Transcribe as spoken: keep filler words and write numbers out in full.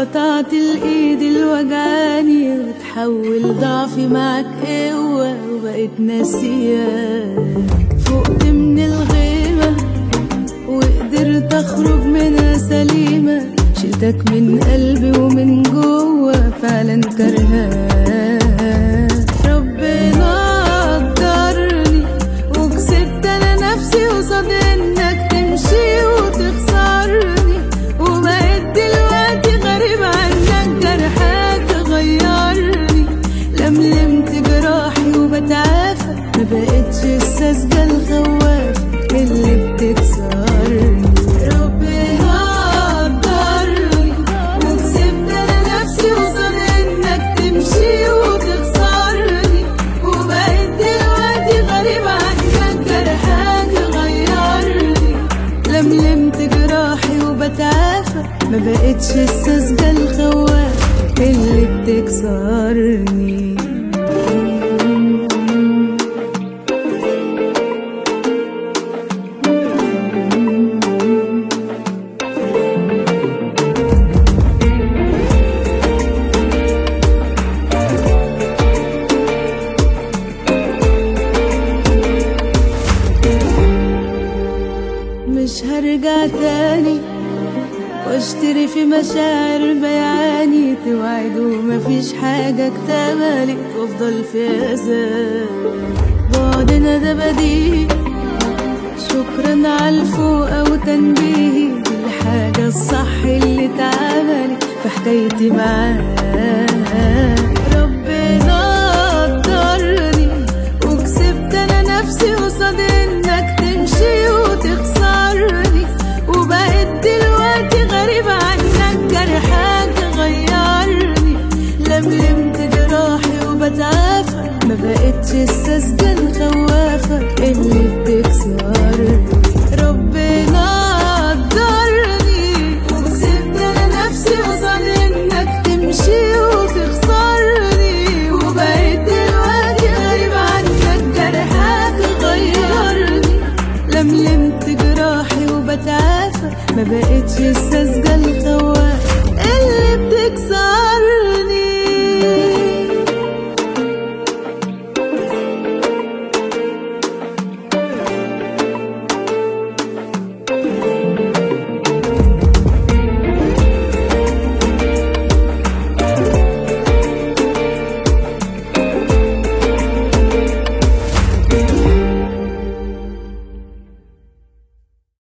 قطعت الايد الوجعاني وتحول ضعفي معك قوة وبقيت ناسياك. فقت من الغيمة وقدرت اخرج منها سليمة، شلتك من قلبي ومن جوه فعلا كرهاك. ربنا قدرني وكسبت انا نفسي قصاد انك تمشي وتخسرني، وبقيت دلوقتي غريب عنك جرحك غيرني. لملمت جراحي وبتعافى، ما بقتش الساذجة الخوافة اللي بتكسرني. ربنا قدرني وكسبت انا نفسي قصاد انك تمشي وتخسرني، وبقيت دلوقتي غريب عنك جرحك غيرني. لملمت جراحي وبتعافى، ما بقتش الساذجة الخوافة اللي بتكسرني. مش هرجع تاني واشتري في مشاعر بيعاني، توعد ومفيش حاجة اكتملت وافضل في عذاب. بعدنا ده بديهي، شكرا عالفوق او تنبيهي، الحاجة الصح اللي اتعملت في حكايتي معاك. ربنا قدرني وكسبت انا نفسي قصاد انك تمشي وتخسرني، وبقيت دلوقتي غريب عنك جرحك غيرني. لملمت جراحي وبتعافى، ما بقتش الساذجة الخوافة اللي بتكسرني.